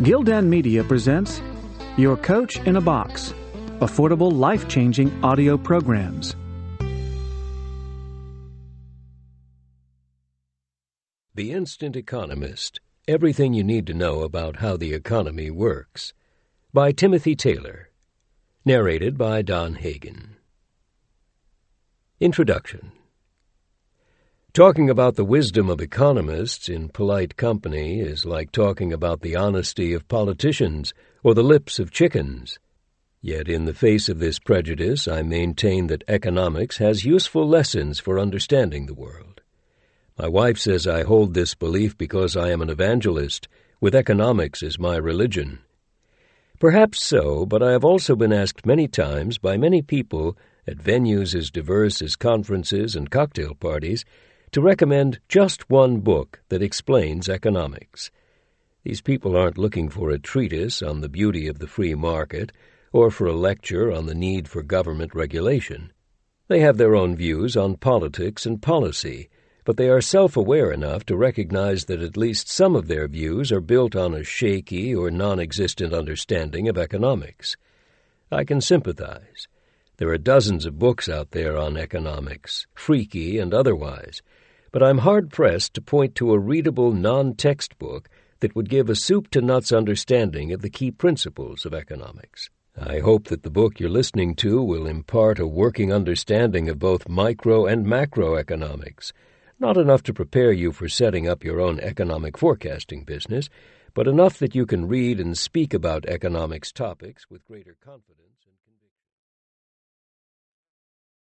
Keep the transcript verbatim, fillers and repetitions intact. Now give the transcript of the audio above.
Gildan Media presents Your Coach in a Box, affordable, life-changing audio programs. The Instant Economist, Everything You Need to Know About How the Economy Works, by Timothy Taylor, narrated by Don Hagen. Introduction. Talking about the wisdom of economists in polite company is like talking about the honesty of politicians or the lips of chickens. Yet in the face of this prejudice, I maintain that economics has useful lessons for understanding the world. My wife says I hold this belief because I am an evangelist, with economics as my religion. Perhaps so, but I have also been asked many times by many people at venues as diverse as conferences and cocktail parties to recommend just one book that explains economics. These people aren't looking for a treatise on the beauty of the free market or for a lecture on the need for government regulation. They have their own views on politics and policy, but they are self-aware enough to recognize that at least some of their views are built on a shaky or non-existent understanding of economics. I can sympathize. There are dozens of books out there on economics, freaky and otherwise, but I'm hard-pressed to point to a readable non-text book that would give a soup-to-nuts understanding of the key principles of economics. I hope that the book you're listening to will impart a working understanding of both micro and macroeconomics, not enough to prepare you for setting up your own economic forecasting business, but enough that you can read and speak about economics topics with greater confidence.